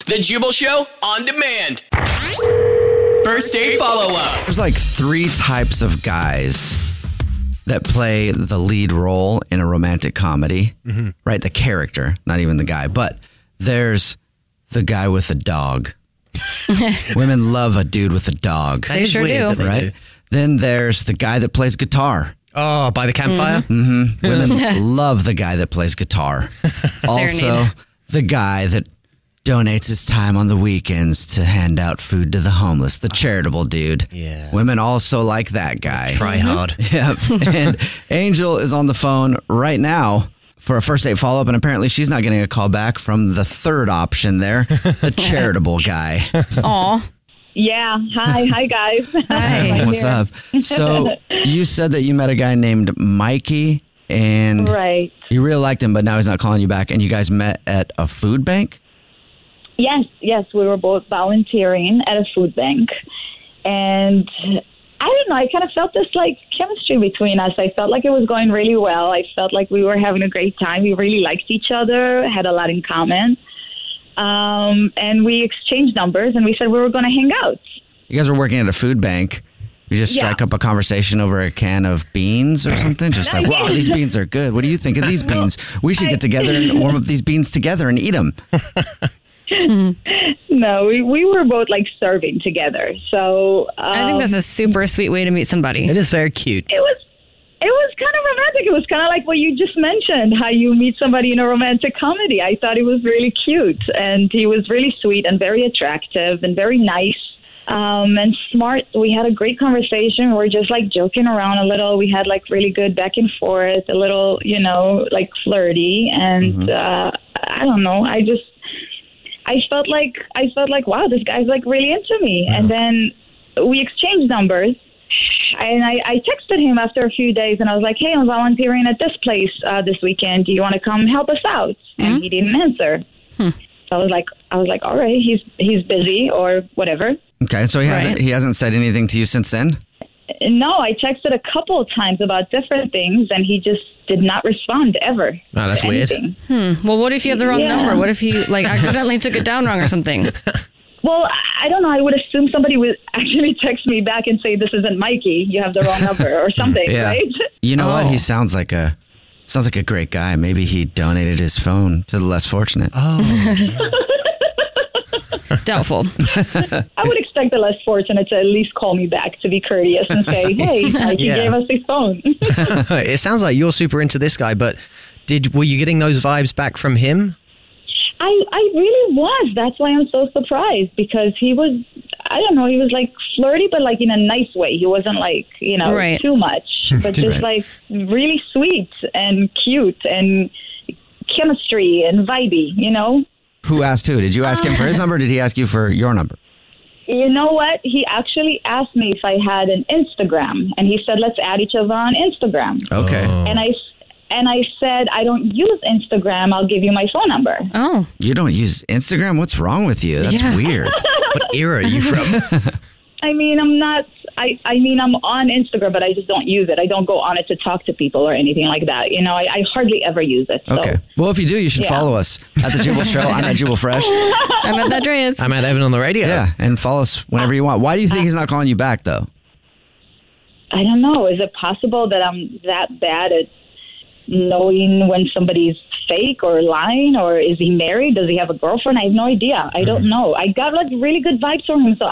The Jubal Show on demand. First date follow-up. There's like 3 types of guys that play the lead role in a romantic comedy, right? The character, not even the guy. But there's the guy with the dog. Women love a dude with a dog. They sure do. Right? Then there's the guy that plays guitar. Oh, by the campfire? Mm-hmm. Women love the guy that plays guitar. Also, the guy that donates his time on the weekends to hand out food to the homeless, the charitable dude. Yeah. Women also like that guy. Try hard. Yep. And Angel is on the phone right now for a first date follow-up, and apparently she's not getting a call back from the third option there, the charitable guy. Aw. Yeah. Hi, guys. Hi. What's up? So you said that you met a guy named Mikey, and Right. you really liked him, but now he's not calling you back, and you guys met at a food bank? Yes, we were both volunteering at a food bank. And I don't know, I kind of felt this like chemistry between us. I felt like it was going really well. I felt like we were having a great time. We really liked each other, had a lot in common. And we exchanged numbers and we said we were going to hang out. You guys were working at a food bank. You just strike up a conversation over a can of beans or something? Just like, wow, these beans are good. What do you think of these beans? We should get together and warm up these beans together and eat them. No, we were both like serving together. So I think that's a super sweet way to meet somebody. It is very cute. it was kind of romantic. It was kind of like what you just mentioned, how you meet somebody in a romantic comedy. I thought it was really cute, and he was really sweet and very attractive and very nice. And smart. We had a great conversation. We were just like joking around a little. We had like really good back and forth, a little, like flirty. And I don't know. I felt like, wow, this guy's like really into me. And then we exchanged numbers. And I texted him after a few days and I was like, hey, I'm volunteering at this place this weekend. Do you want to come help us out? And he didn't answer. So I was like, all right, he's busy or whatever. Okay, so he hasn't said anything to you since then? No, I texted a couple of times about different things and he just did not respond ever. Oh, that's weird. Well, what if you have the wrong number? What if he accidentally took it down wrong or something? Well, I don't know. I would assume somebody would actually text me back and say, this isn't Mikey. You have the wrong number or something, right? You know what? He sounds like a great guy. Maybe he donated his phone to the less fortunate. Oh. Doubtful. I would expect the less fortunate to at least call me back to be courteous and say, hey, Mikey gave us his phone. It sounds like you're super into this guy, but were you getting those vibes back from him? I really was. That's why I'm so surprised, because he was, I don't know, he was like flirty, but like in a nice way. He wasn't like, too much, but just like really sweet and cute and chemistry and vibey, Who asked who? Did you ask him for his number or did he ask you for your number? You know what? He actually asked me if I had an Instagram, and he said, let's add each other on Instagram. Okay. And I said, I don't use Instagram. I'll give you my phone number. Oh. You don't use Instagram? What's wrong with you? That's weird. What era are you from? I mean, I'm not. I'm on Instagram, but I just don't use it. I don't go on it to talk to people or anything like that. I hardly ever use it. So. Okay. Well, if you do, you should follow us at The Jubal Show. I'm at Jubal Fresh. I'm at Andreas. I'm at Evan on the radio. Yeah, and follow us whenever you want. Why do you think he's not calling you back, though? I don't know. Is it possible that I'm that bad at knowing when somebody's fake or lying, or is he married? Does he have a girlfriend? I have no idea. I don't know. I got like really good vibes from him, so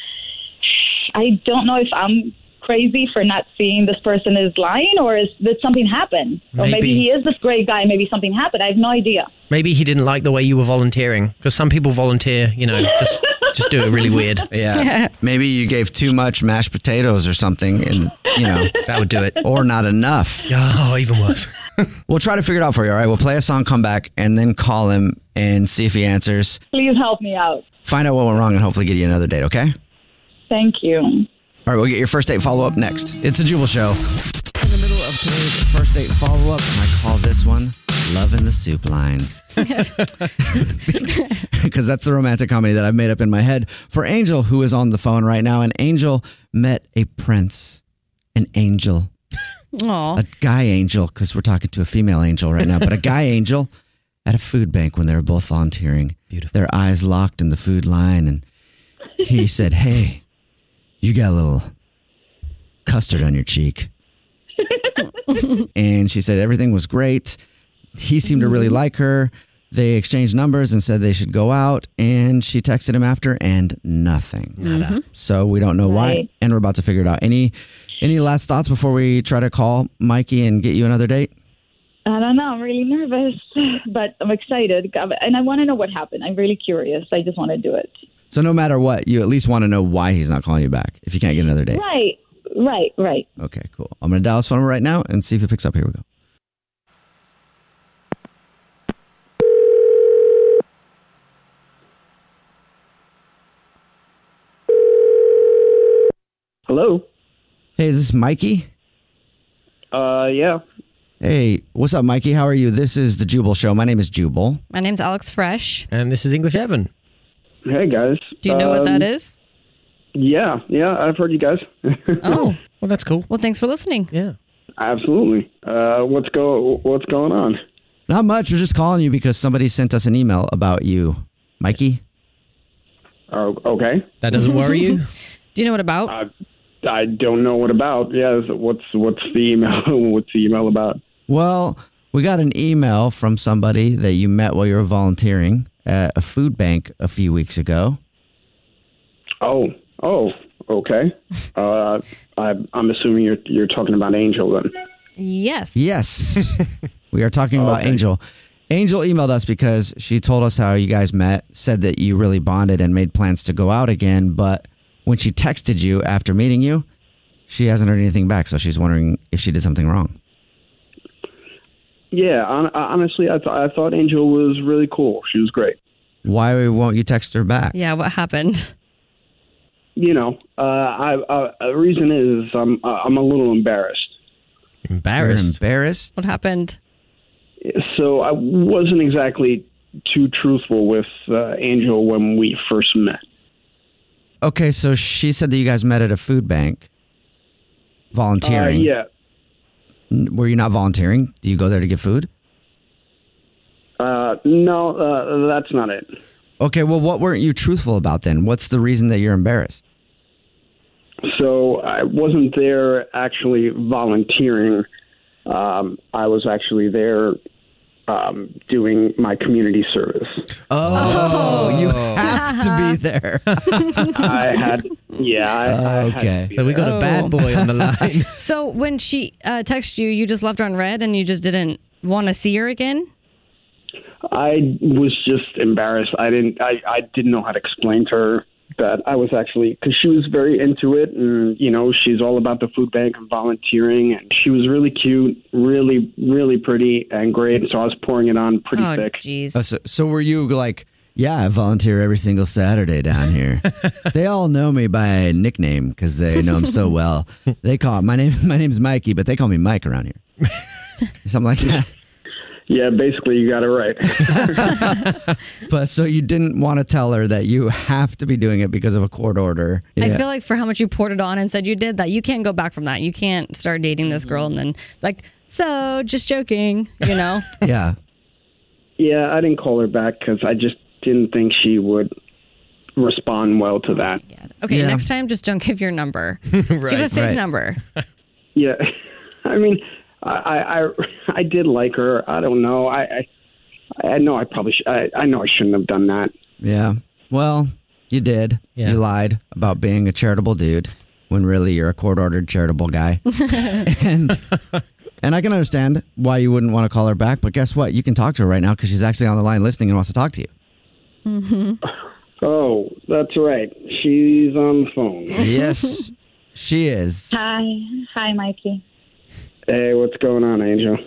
I don't know if I'm crazy for not seeing this person is lying, or did something happen? Or maybe he is this great guy. Maybe something happened. I have no idea. Maybe he didn't like the way you were volunteering, because some people volunteer, just do it really weird. Yeah. Maybe you gave too much mashed potatoes or something, and that would do it. Or not enough. Oh, even worse. We'll try to figure it out for you. All right. We'll play a song, come back, and then call him and see if he answers. Please help me out. Find out what went wrong and hopefully get you another date. Okay. Thank you. All right, we'll get your first date follow-up next. It's a Jubal Show. In the middle of today's first date follow-up, and I call this one Lovin' the Soup Line. Because that's the romantic comedy that I've made up in my head for Angel, who is on the phone right now. And Angel met a prince, an angel. Aww. A guy angel, because we're talking to a female angel right now, but a guy angel. at a food bank when they were both volunteering. Beautiful. Their eyes locked in the food line, and he said, "Hey, you got a little custard on your cheek." And she said everything was great. He seemed to really like her. They exchanged numbers and said they should go out, and she texted him after, and nothing. So we don't know why, Right. and we're about to figure it out. Any last thoughts before we try to call Mikey and get you another date? I don't know. I'm really nervous, but I'm excited. And I want to know what happened. I'm really curious. I just want to do it. So no matter what, you at least want to know why he's not calling you back if you can't get another date. Right. Okay, cool. I'm going to dial his phone number right now and see if he picks up. Here we go. Hello. Hey, is this Mikey? Yeah. Hey, what's up, Mikey? How are you? This is the Jubal Show. My name is Jubal. My name's Alex Fresh. And this is English Evan. Hey, guys. Do you know what that is? Yeah. I've heard you guys. Oh, Well, that's cool. well, thanks for listening. Yeah. Absolutely. What's going on? Not much. We're just calling you because somebody sent us an email about you. Mikey? Oh, okay. That doesn't worry you? Do you know what about? I don't know what about. Yeah. What's the email? What's the email about? Well, we got an email from somebody that you met while you were volunteering at a food bank a few weeks ago. Oh. Okay. I'm assuming you're talking about Angel then. Yes. Yes. We are talking about Okay. Angel. Angel emailed us because she told us how you guys met, said that you really bonded and made plans to go out again, but when she texted you after meeting you, she hasn't heard anything back, so she's wondering if she did something wrong. Yeah. Honestly, I thought Angel was really cool. She was great. Why won't you text her back? Yeah, what happened? You know, the reason is I'm a little embarrassed. You're Embarrassed. embarrassed? What happened? So I wasn't exactly too truthful with Angel when we first met. Okay, so she said that you guys met at a food bank volunteering. Yeah. Were you not volunteering? Do you go there to get food? No, that's not it. Okay, well, what weren't you truthful about then? What's the reason that you're embarrassed? So I wasn't there actually volunteering. I was actually there doing my community service. Oh, you have to be there. I had Okay. So we got a bad boy on the line. So when she texted you, you just left her on red and you just didn't want to see her again? I was just embarrassed. I didn't know how to explain to her that I was actually, because she was very into it, and you know, she's all about the food bank and volunteering, and she was really cute, really, really pretty and great. So I was pouring it on pretty Oh, thick. jeez. So were you like, yeah, I volunteer every single Saturday down here. They all know me by nickname because they know him so well. They call my name's Mikey, but they call me Mike around here. Something like that. Yeah, basically, you got it right. But so you didn't want to tell her that you have to be doing it because of a court order. I Yeah. feel like for how much you poured it on and said you did that, you can't go back from that. You can't start dating this girl and then like, so just joking, you know? Yeah. Yeah, I didn't call her back because I just didn't think she would respond well to that. Okay, Yeah. next time just don't give your number. Give a fake right. number. Yeah, I mean, I did like her. I don't know. I know I probably I know I shouldn't have done that. Yeah. Well, you did. Yeah. You lied about being a charitable dude when really you're a court-ordered charitable guy. and I can understand why you wouldn't want to call her back, but guess what? You can talk to her right now because she's actually on the line listening and wants to talk to you. Oh, that's right. She's on the phone. Yes, she is. Hi, Mikey. Hey, what's going on, Angel?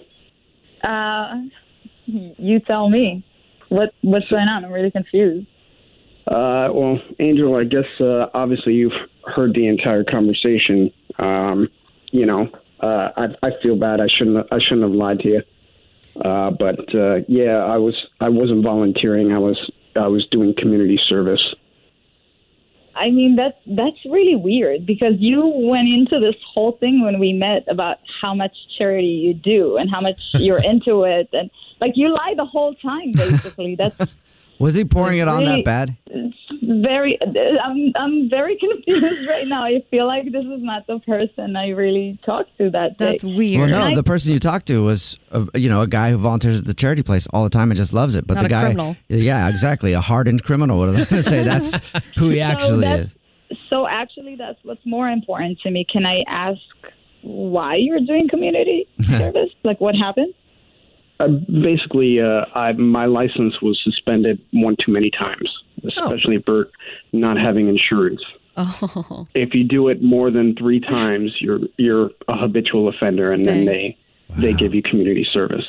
You tell me. What's going on? I'm really confused. Well, Angel, I guess obviously you've heard the entire conversation. You know, I feel bad. I shouldn't have lied to you. But yeah, I wasn't volunteering. I was doing community service. I mean, that's really weird because you went into this whole thing when we met about how much charity you do and how much you're into it. And like you lie the whole time, basically. Was he pouring it on that bad? I'm very confused right now. I feel like this is not the person I really talked to that day. That's weird. Well, no, the person you talked to was, a guy who volunteers at the charity place all the time and just loves it. But Not the a guy, criminal. yeah, exactly, a hardened criminal. What am I going to say? That's who he actually is. So actually, that's what's more important to me. Can I ask why you're doing community service? Like, what happened? Basically, my license was suspended one too many times, especially for not having insurance. Oh. If you do it more than 3 times, you're a habitual offender, and then they give you community service.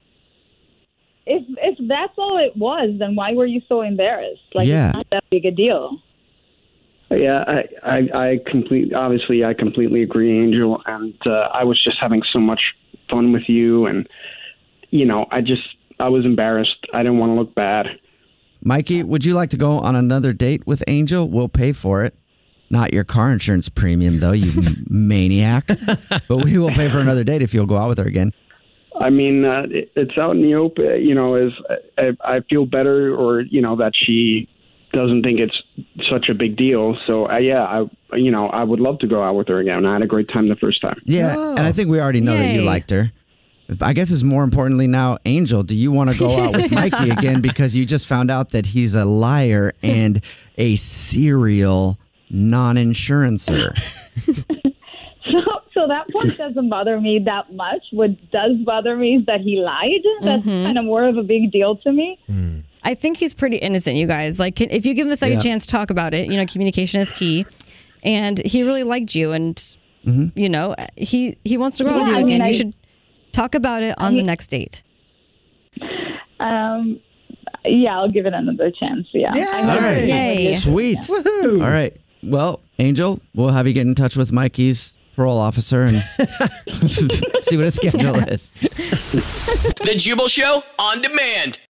If that's all it was, then why were you so embarrassed? Like, Yeah. it's not that big a deal. Yeah, I completely agree, Angel, and I was just having so much fun with you, and I was embarrassed. I didn't want to look bad. Mikey, would you like to go on another date with Angel? We'll pay for it. Not your car insurance premium, though, you maniac. But we will pay for another date if you'll go out with her again. I mean, it's out in the open, I feel better, or, that she doesn't think it's such a big deal. So, I would love to go out with her again. I had a great time the first time. Yeah, and I think we already know that you Yay. liked her. I guess it's more importantly now, Angel, do you want to go out with Mikey again because you just found out that he's a liar and a serial non-insurancer? So that part doesn't bother me that much. What does bother me is that he lied. That's kind of more of a big deal to me. I think he's pretty innocent, you guys. Like, if you give him a second chance to talk about it, communication is key. And he really liked you, and he wants to go out with you again. You should talk about it on the next date. I'll give it another chance. Yeah. All right. Yay. Sweet. Woohoo. All right. Well, Angel, we'll have you get in touch with Mikey's parole officer and see what his schedule is. The Jubal Show on demand.